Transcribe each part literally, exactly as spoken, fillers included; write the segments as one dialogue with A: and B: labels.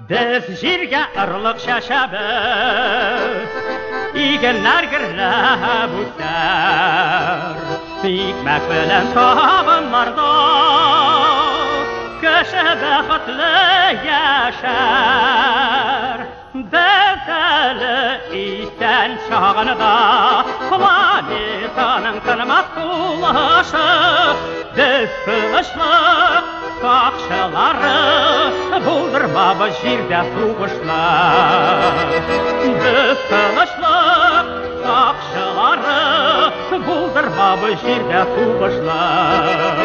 A: Biz жерге ұрлық шашабыз, иген әргірлі бұстар. Икмәк білін табынларда, кіші бақытлы яшар. Біз әлі естен шағыныда, планетаның тынмас құлашы. Біз қылышлы сақшылары, бұлдырмабы жерде суғышлар. Біз қылышлы сақшылары, бұлдырмабы жерде суғышлар.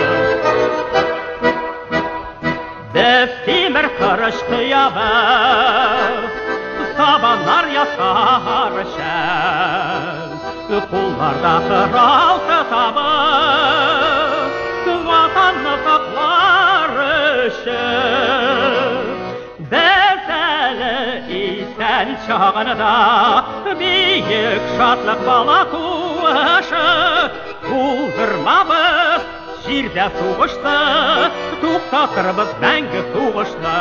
A: Біз темір қырыш қиябыз, сабанлар ясар үшін, қолларда қырал тұтабыз, ватанны сақлар үшін. Біз әлі естен шағыныда, биік шатлық бала туышы, бұлдырмабыз жерде суғышты, тоқтатырбыз мәңгі туғышты.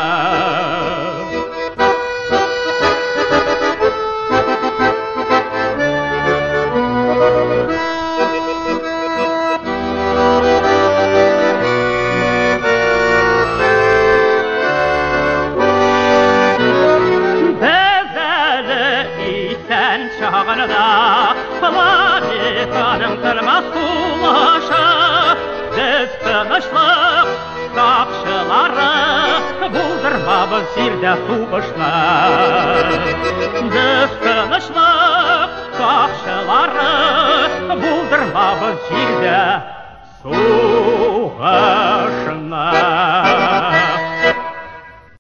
A: Біз әлі естен шағыныда, планетаның тынмас құлашы. Біз тынышлық сақшылары, бұлдырмабыз жерде суғышлар. Біз тынышлық сақшылары, бұлдырмабыз жерде суғышлар.